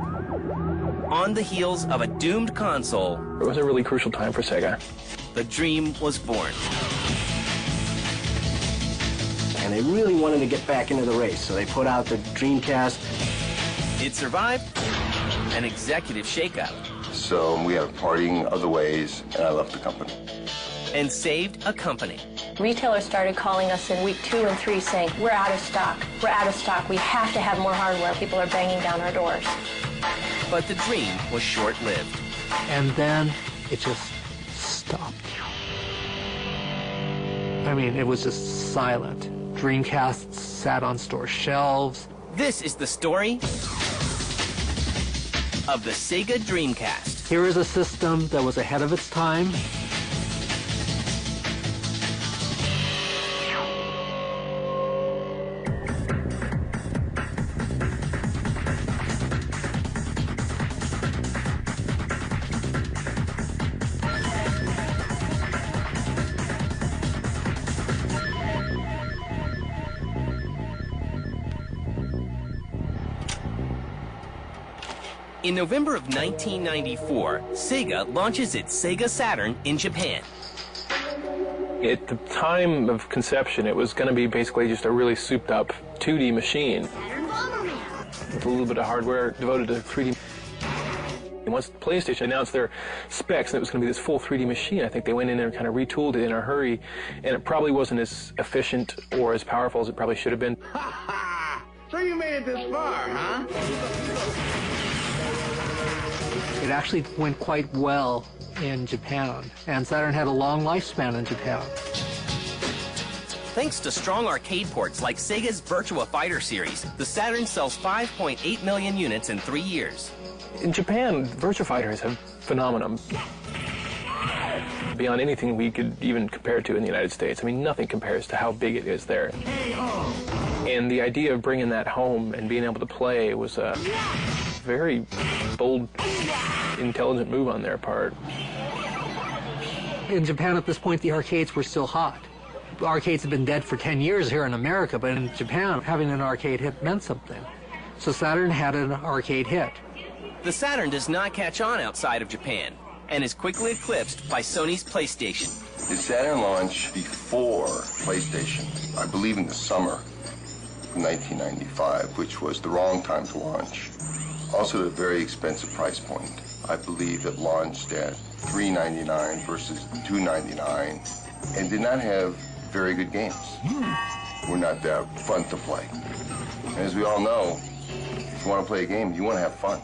On the heels of a doomed console, it was a really crucial time for Sega. The dream was born. And they really wanted to get back into the race, so they put out the Dreamcast. It survived an executive shakeup. So we have parting other ways, and I left the company. And saved a company. Retailers started calling us in week 2 and 3 saying, we're out of stock, we're out of stock, we have to have more hardware. People are banging down our doors. But the dream was short-lived. And then it just stopped. I mean, it was just silent. Dreamcasts sat on store shelves. This is the story of the Sega Dreamcast. Here is a system that was ahead of its time. In November of 1994, Sega launches its Sega Saturn in Japan. At the time of conception, it was going to be basically just a really souped-up 2D machine with a little bit of hardware devoted to 3D. And once PlayStation announced their specs and it was going to be this full 3D machine, I think they went in there and kind of retooled it in a hurry, and it probably wasn't as efficient or as powerful as it probably should have been. So you made it this far, huh? It actually went quite well in Japan, and Saturn had a long lifespan in Japan. Thanks to strong arcade ports like Sega's Virtua Fighter series, the Saturn sells 5.8 million units in 3 years. In Japan, Virtua Fighter is a phenomenon beyond anything we could even compare it to in the United States. I mean, nothing compares to how big it is there. And the idea of bringing that home and being able to play was a very bold, intelligent move on their part. In Japan at this point, the arcades were still hot. Arcades had been dead for 10 years here in America, but in Japan, having an arcade hit meant something. So Saturn had an arcade hit. The Saturn does not catch on outside of Japan and is quickly eclipsed by Sony's PlayStation. The Saturn launched before PlayStation, I believe in the summer of 1995, which was the wrong time to launch. Also at a very expensive price point. I believe it launched at $399 versus $299 and did not have very good games. Were not that fun to play. And as we all know, if you want to play a game, you want to have fun.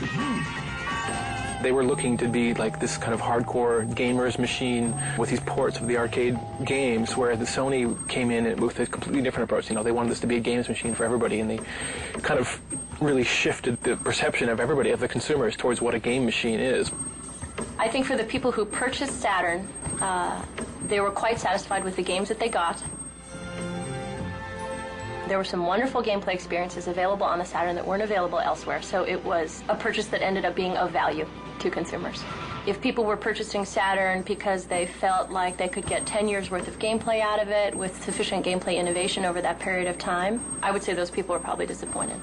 They were looking to be like this kind of hardcore gamers machine with these ports of the arcade games, where the Sony came in with a completely different approach. You know, they wanted this to be a games machine for everybody, and they kind of really shifted the perception of everybody, of the consumers, towards what a game machine is. I think for the people who purchased Saturn, they were quite satisfied with the games that they got. There were some wonderful gameplay experiences available on the Saturn that weren't available elsewhere, so it was a purchase that ended up being of value to consumers. If people were purchasing Saturn because they felt like they could get 10 years worth of gameplay out of it with sufficient gameplay innovation over that period of time, I would say those people were probably disappointed.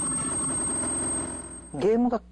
The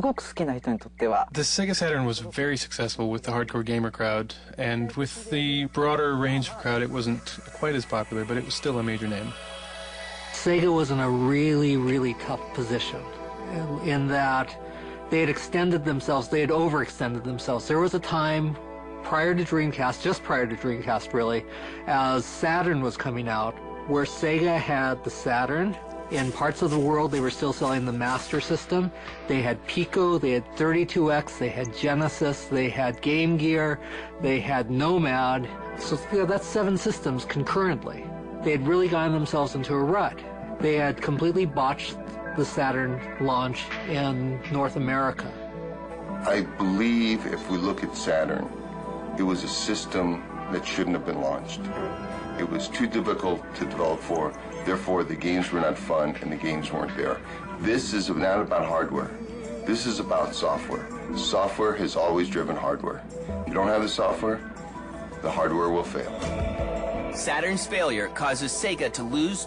Sega Saturn was very successful with the hardcore gamer crowd, and with the broader range of crowd, it wasn't quite as popular, but it was still a major name. Sega was in a really, really tough position in that they had extended themselves, they had overextended themselves. There was a time prior to Dreamcast, just prior to Dreamcast really, as Saturn was coming out, where Sega had the Saturn. In parts of the world, they were still selling the Master System. They had Pico, they had 32X, they had Genesis, they had Game Gear, they had Nomad. So that's 7 systems concurrently. They had really gotten themselves into a rut. They had completely botched the Saturn launch in North America. I believe if we look at Saturn, it was a system that shouldn't have been launched. It was too difficult to develop for, therefore the games were not fun and the games weren't there. This is not about hardware. This is about software. Software has always driven hardware. If you don't have the software, the hardware will fail. Saturn's failure causes Sega to lose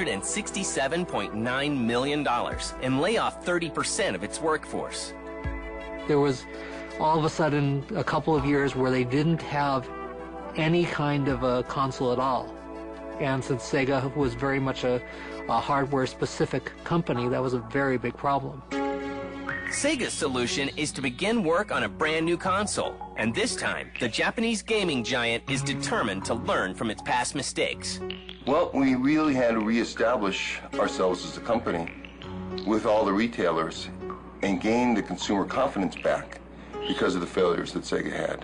$267.9 million and lay off 30% of its workforce. There was all of a sudden a couple of years where they didn't have any kind of a console at all. And since Sega was very much a hardware-specific company, that was a very big problem. Sega's solution is to begin work on a brand new console, and this time, the Japanese gaming giant is determined to learn from its past mistakes. Well, we really had to reestablish ourselves as a company with all the retailers and gain the consumer confidence back because of the failures that Sega had.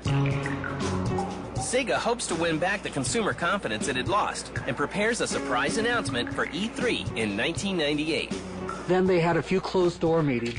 Sega hopes to win back the consumer confidence it had lost and prepares a surprise announcement for E3 in 1998. Then they had a few closed-door meetings.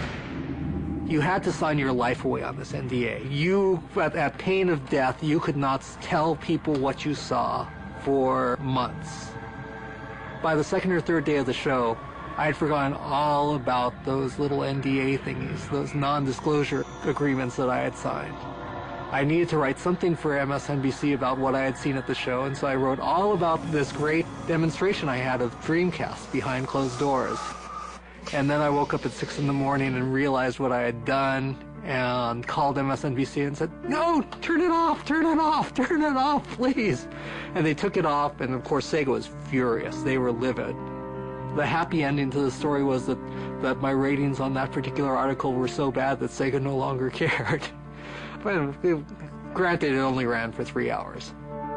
You had to sign your life away on this NDA. You, at pain of death, you could not tell people what you saw for months. By the second or third day of the show, I had forgotten all about those little NDA thingies, those non-disclosure agreements that I had signed. I needed to write something for MSNBC about what I had seen at the show, and so I wrote all about this great demonstration I had of Dreamcast behind closed doors. And then I woke up at 6 in the morning and realized what I had done and called MSNBC and said, "No, turn it off, turn it off, turn it off, please." And they took it off, and of course Sega was furious. They were livid. The happy ending to the story was that my ratings on that particular article were so bad that Sega no longer cared. But granted, it only ran for 3 hours.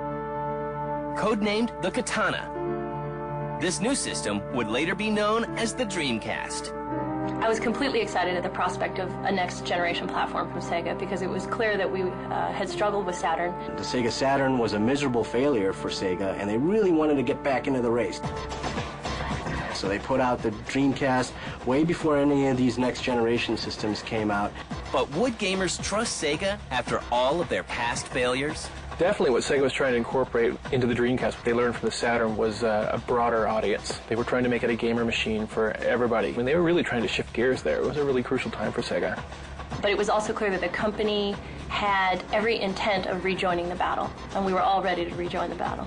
Codenamed the Katana. This new system would later be known as the Dreamcast. I was completely excited at the prospect of a next-generation platform from Sega because it was clear that we had struggled with Saturn. The Sega Saturn was a miserable failure for Sega, and they really wanted to get back into the race. So they put out the Dreamcast way before any of these next-generation systems came out. But would gamers trust Sega after all of their past failures? Definitely what Sega was trying to incorporate into the Dreamcast, what they learned from the Saturn, was a broader audience. They were trying to make it a gamer machine for everybody. I mean, they were really trying to shift gears there. It was a really crucial time for Sega. But it was also clear that the company had every intent of rejoining the battle, and we were all ready to rejoin the battle.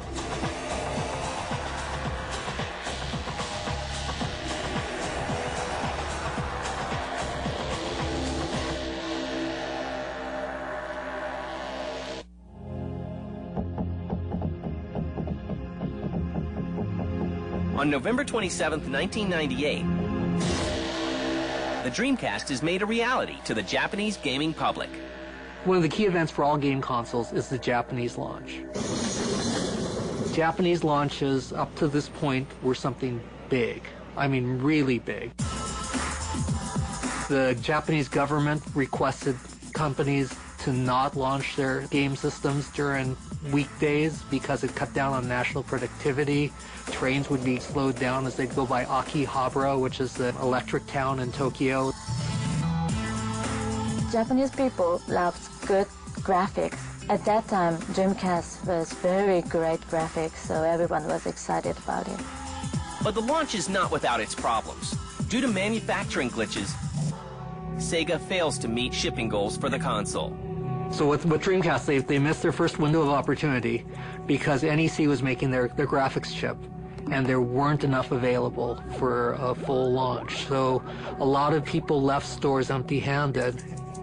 On November 27, 1998, the Dreamcast is made a reality to the Japanese gaming public. One of the key events for all game consoles is the Japanese launch. Japanese launches up to this point were something big. I mean, really big. The Japanese government requested companies to not launch their game systems during weekdays because it cut down on national productivity. Trains would be slowed down as they'd go by Akihabara, which is the electric town in Tokyo. Japanese people loved good graphics. At that time, Dreamcast was very great graphics, so everyone was excited about it. But the launch is not without its problems. Due to manufacturing glitches, Sega fails to meet shipping goals for the console. So with Dreamcast, they missed their first window of opportunity because NEC was making their graphics chip, and there weren't enough available for a full launch. So a lot of people left stores empty-handed.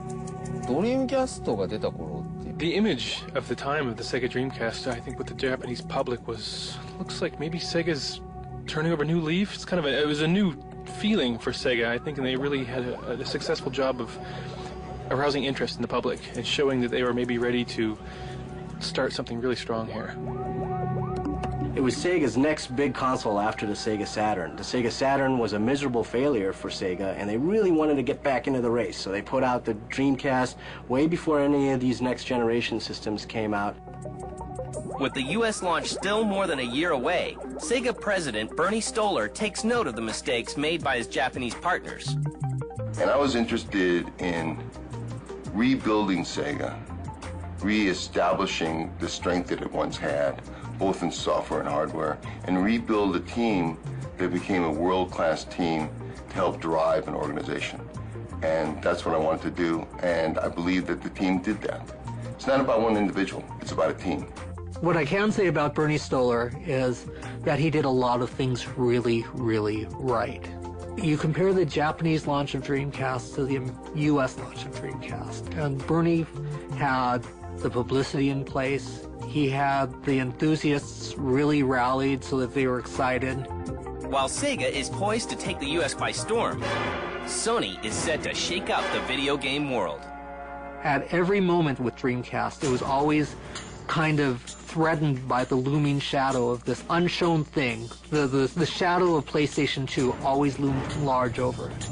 The image of the time of the Sega Dreamcast, I think, with the Japanese public looks like maybe Sega's turning over a new leaf. It's kind of it was a new feeling for Sega, I think, and they really had a successful job of arousing interest in the public and showing that they were maybe ready to start something really strong here. It was Sega's next big console after the Sega Saturn. The Sega Saturn was a miserable failure for Sega, and they really wanted to get back into the race. So they put out the Dreamcast way before any of these next-generation systems came out. With the U.S. launch still more than a year away, Sega president Bernie Stolar takes note of the mistakes made by his Japanese partners. And I was interested in rebuilding Sega, re-establishing the strength that it once had, both in software and hardware, and rebuild a team that became a world-class team to help drive an organization. And that's what I wanted to do, and I believe that the team did that. It's not about one individual, it's about a team. What I can say about Bernie Stolar is that he did a lot of things really, really right. You compare the Japanese launch of Dreamcast to the US launch of Dreamcast, and Bernie had the publicity in place. He had the enthusiasts really rallied so that they were excited. While Sega is poised to take the US by storm, Sony is set to shake up the video game world. At every moment with Dreamcast, it was always kind of threatened by the looming shadow of this unshown thing. The shadow of PlayStation 2 always loomed large over it.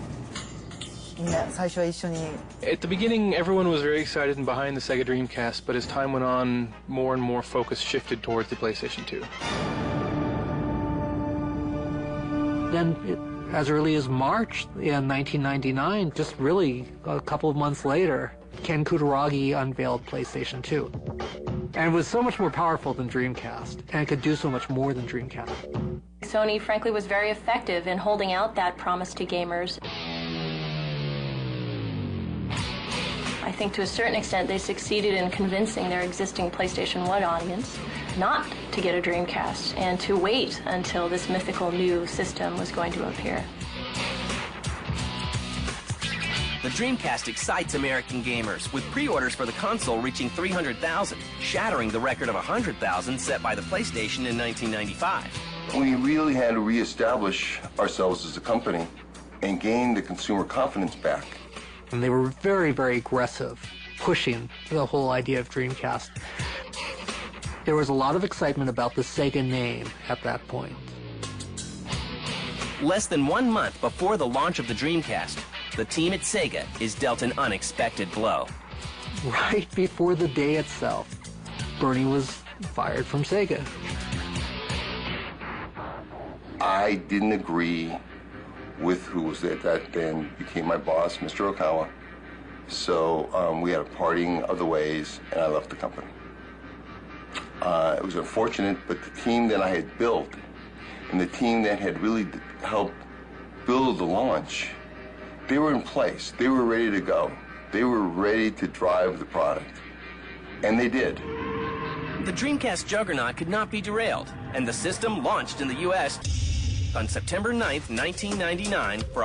At the beginning, everyone was very excited and behind the Sega Dreamcast, but as time went on, more and more focus shifted towards the PlayStation 2. Then, as early as March in 1999, just really a couple of months later, Ken Kutaragi unveiled PlayStation 2. And it was so much more powerful than Dreamcast, and it could do so much more than Dreamcast. Sony, frankly, was very effective in holding out that promise to gamers. I think to a certain extent they succeeded in convincing their existing PlayStation 1 audience not to get a Dreamcast and to wait until this mythical new system was going to appear. The Dreamcast excites American gamers, with pre-orders for the console reaching 300,000, shattering the record of 100,000 set by the PlayStation in 1995. We really had to reestablish ourselves as a company and gain the consumer confidence back. And they were very, very aggressive, pushing the whole idea of Dreamcast. There was a lot of excitement about the Sega name at that point. Less than 1 month before the launch of the Dreamcast, the team at Sega is dealt an unexpected blow. Right before the day itself, Bernie was fired from Sega. I didn't agree with who was at that then became my boss, Mr. Okawa. So we had a parting of the ways, and I left the company. It was unfortunate, but the team that I had built and the team that had really helped build the launch, they were in place. They were ready to go. They were ready to drive the product. And they did. The Dreamcast juggernaut could not be derailed, and the system launched in the U.S. on September 9th, 1999 for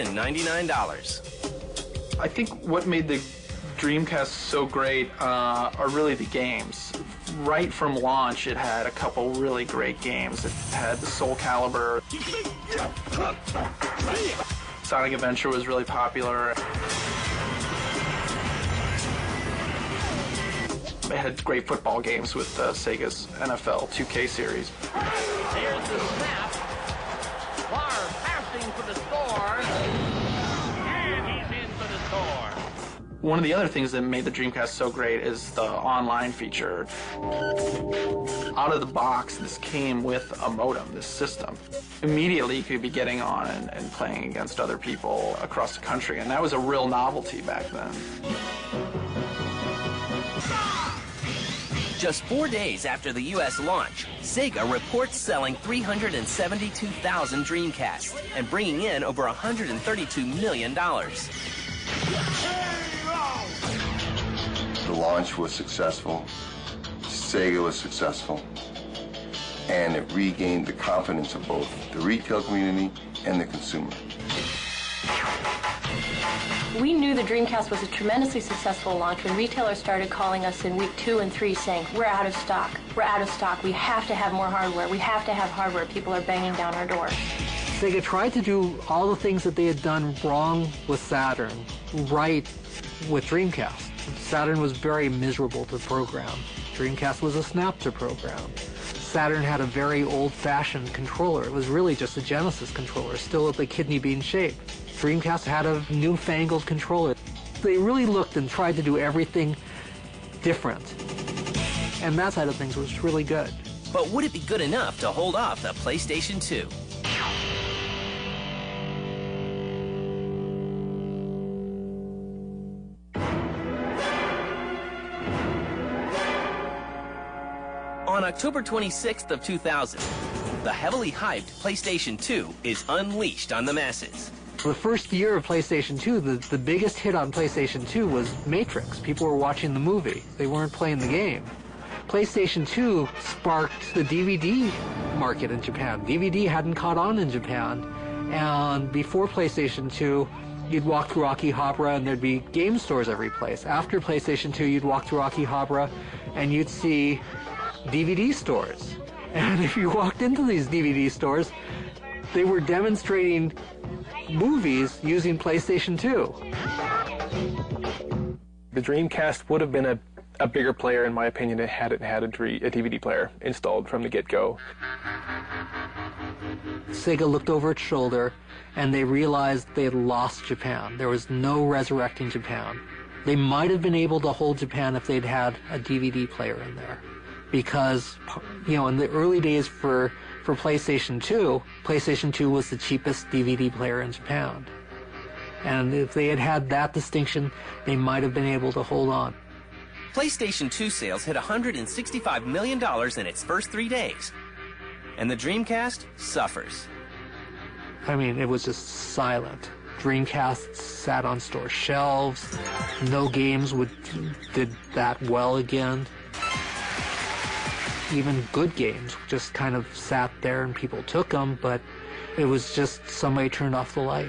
$199. I think what made the Dreamcast so great are really the games. Right from launch, it had a couple really great games. It had the Soul Calibur. Sonic Adventure was really popular. It had great football games with Sega's NFL 2K series. Here's the snap. Barr passing for the score. And he's in for the score. One of the other things that made the Dreamcast so great is the online feature. Out of the box, this came with a modem, this system. Immediately, you could be getting on and playing against other people across the country, and that was a real novelty back then. Just 4 days after the U.S. launch, Sega reports selling 372,000 Dreamcasts and bringing in over $132 million. The launch was successful. Sega was successful. And it regained the confidence of both the retail community and the consumer. We knew the Dreamcast was a tremendously successful launch when retailers started calling us in week 2 and 3 saying, we're out of stock, we're out of stock, we have to have more hardware, we have to have hardware, people are banging down our door. Sega tried to do all the things that they had done wrong with Saturn, right with Dreamcast. Saturn was very miserable to program. Dreamcast was a snap to program. Saturn had a very old-fashioned controller. It was really just a Genesis controller, still at the kidney bean shape. Dreamcast had a newfangled controller. They really looked and tried to do everything different. And that side of things was really good. But would it be good enough to hold off the PlayStation 2? On October 26th of 2000, the heavily hyped PlayStation 2 is unleashed on the masses. The first year of PlayStation 2, the biggest hit on PlayStation 2 was Matrix. People were watching the movie. They weren't playing the game. PlayStation 2 sparked the DVD market in Japan. DVD hadn't caught on in Japan, and before PlayStation 2, you'd walk through Akihabara and there'd be game stores every place. After PlayStation 2, you'd walk through Akihabara and you'd see DVD stores. And if you walked into these DVD stores, they were demonstrating movies using PlayStation 2. The Dreamcast would have been a bigger player, in my opinion, had it had a DVD player installed from the get-go. Sega looked over its shoulder and they realized they had lost Japan. There was no resurrecting Japan. They might have been able to hold Japan if they'd had a DVD player in there. Because, in the early days for PlayStation 2, PlayStation 2 was the cheapest DVD player in Japan. And if they had had that distinction, they might have been able to hold on. PlayStation 2 sales hit $165 million in its first 3 days. And the Dreamcast suffers. I mean, it was just silent. Dreamcast sat on store shelves. No games did that well again. Even good games just kind of sat there and people took them, but it was just somebody turned off the light.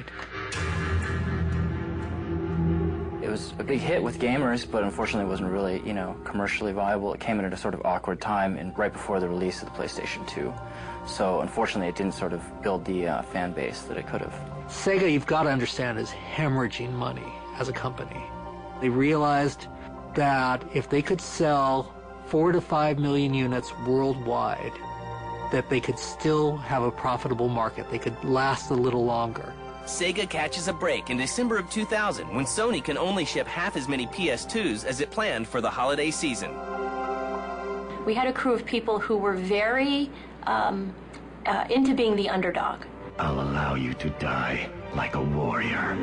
It was a big hit with gamers, but unfortunately it wasn't really, commercially viable. It came in at a sort of awkward time and right before the release of the PlayStation 2. So unfortunately it didn't sort of build the fan base that it could have. Sega, you've got to understand, is hemorrhaging money as a company. They realized that if they could sell 4 to 5 million units worldwide, that they could still have a profitable market. They could last a little longer. Sega catches a break in December of 2000 when Sony can only ship half as many PS2s as it planned for the holiday season. We had a crew of people who were very into being the underdog. I'll allow you to die like a warrior.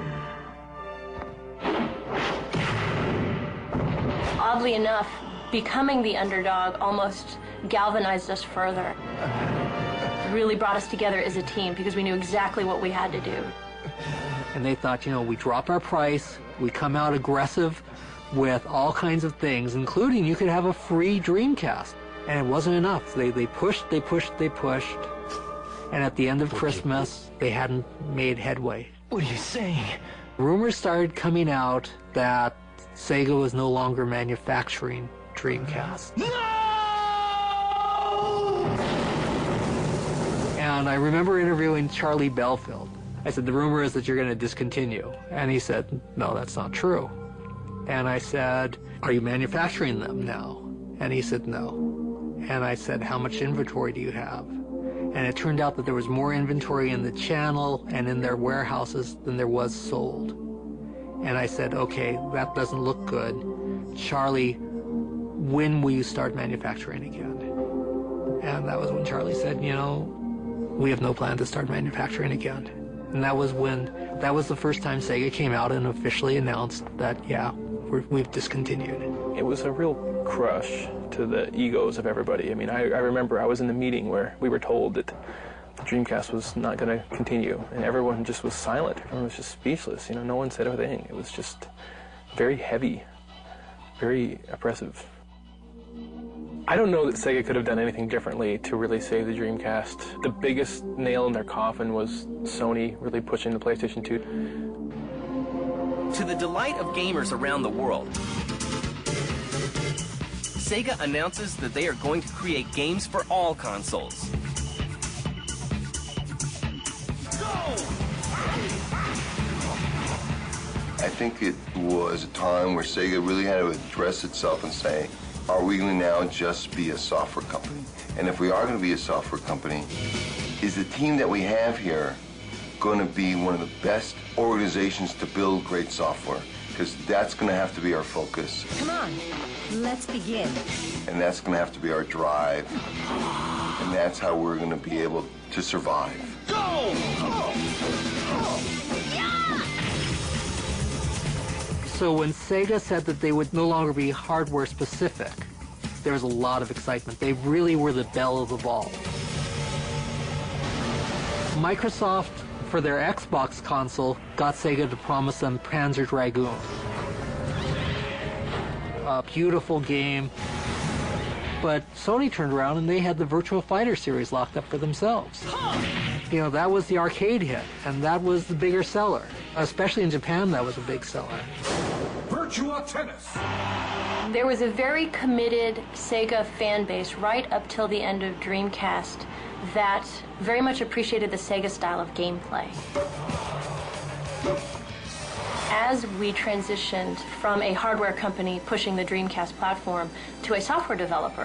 Oddly enough, becoming the underdog almost galvanized us further. Really brought us together as a team because we knew exactly what we had to do. And they thought, we drop our price, we come out aggressive with all kinds of things, including you could have a free Dreamcast. And it wasn't enough. They pushed. And at the end of Christmas, they hadn't made headway. What are you saying? Rumors started coming out that Sega was no longer manufacturing Dreamcast. No! And I remember interviewing Charlie Belfield. I said, the rumor is that you're going to discontinue. And he said, no, that's not true. And I said, are you manufacturing them now? And he said, no. And I said, how much inventory do you have? And it turned out that there was more inventory in the channel and in their warehouses than there was sold. And I said, okay, that doesn't look good. Charlie, when will you start manufacturing again? And that was when Charlie said, we have no plan to start manufacturing again. And that was the first time Sega came out and officially announced that, yeah, we've discontinued. It was a real crush to the egos of everybody. I mean, I remember I was in the meeting where we were told that the Dreamcast was not going to continue, and everyone just was silent. Everyone was just speechless. No one said a thing. It was just very heavy, very oppressive. I don't know that Sega could have done anything differently to really save the Dreamcast. The biggest nail in their coffin was Sony really pushing the PlayStation 2. To the delight of gamers around the world, Sega announces that they are going to create games for all consoles. I think it was a time where Sega really had to address itself and say, are we going to now just be a software company? And if we are going to be a software company, is the team that we have here going to be one of the best organizations to build great software? Because that's going to have to be our focus. Come on, let's begin. And that's going to have to be our drive. And that's how we're going to be able to survive. Go! So when Sega said that they would no longer be hardware specific, there was a lot of excitement. They really were the belle of the ball. Microsoft, for their Xbox console, got Sega to promise them Panzer Dragoon. A beautiful game. But Sony turned around and they had the Virtua Fighter series locked up for themselves. You know, that was the arcade hit, and that was the bigger seller. Especially in Japan, that was a big seller. Virtua Tennis! There was a very committed Sega fan base right up till the end of Dreamcast that very much appreciated the Sega style of gameplay. As we transitioned from a hardware company pushing the Dreamcast platform to a software developer,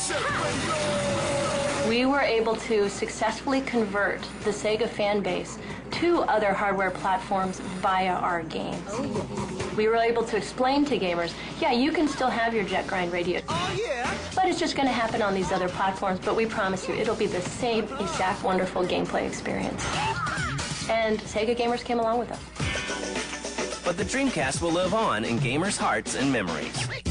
we were able to successfully convert the Sega fan base to other hardware platforms via our games. We were able to explain to gamers, yeah, you can still have your Jet Grind radio, but it's just going to happen on these other platforms, but we promise you it'll be the same exact wonderful gameplay experience. And Sega gamers came along with us. But the Dreamcast will live on in gamers' hearts and memories.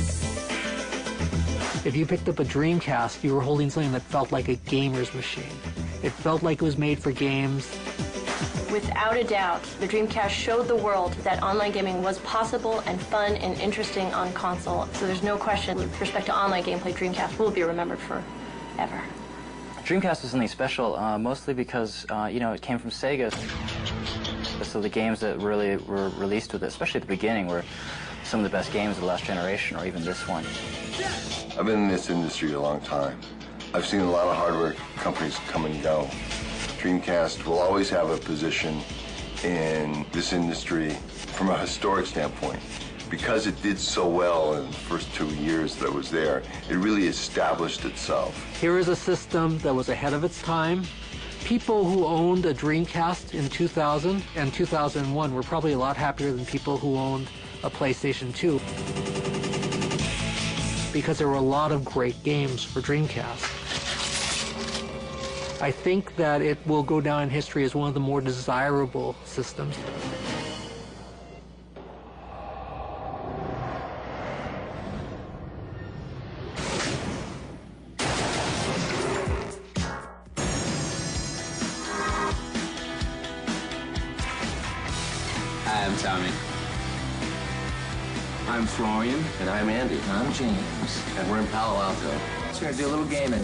If you picked up a Dreamcast, you were holding something that felt like a gamer's machine. It felt like it was made for games. Without a doubt, the Dreamcast showed the world that online gaming was possible and fun and interesting on console. So there's no question, with respect to online gameplay, Dreamcast will be remembered forever. Dreamcast was something special, mostly because, you know, it came from Sega. So the games that really were released with it, especially at the beginning, were some of the best games of the last generation, or even this one. I've been in this industry a long time. I've seen a lot of hardware companies come and go. Dreamcast will always have a position in this industry from a historic standpoint. Because it did so well in the first 2 years that it was there, it really established itself. Here is a system that was ahead of its time. People who owned a Dreamcast in 2000 and 2001 were probably a lot happier than people who owned a PlayStation 2, because there were a lot of great games for Dreamcast. I think that it will go down in history as one of the more desirable systems. Hi, I'm Tommy. I'm Florian. And I'm Andy. And I'm James. And we're in Palo Alto. So we're gonna do a little gaming.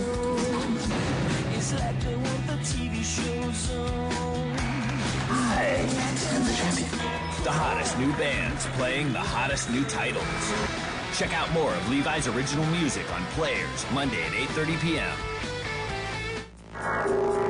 Hi, I'm the champion. The hottest new bands playing the hottest new titles. Check out more of Levi's original music on Players, Monday at 8:30 p.m.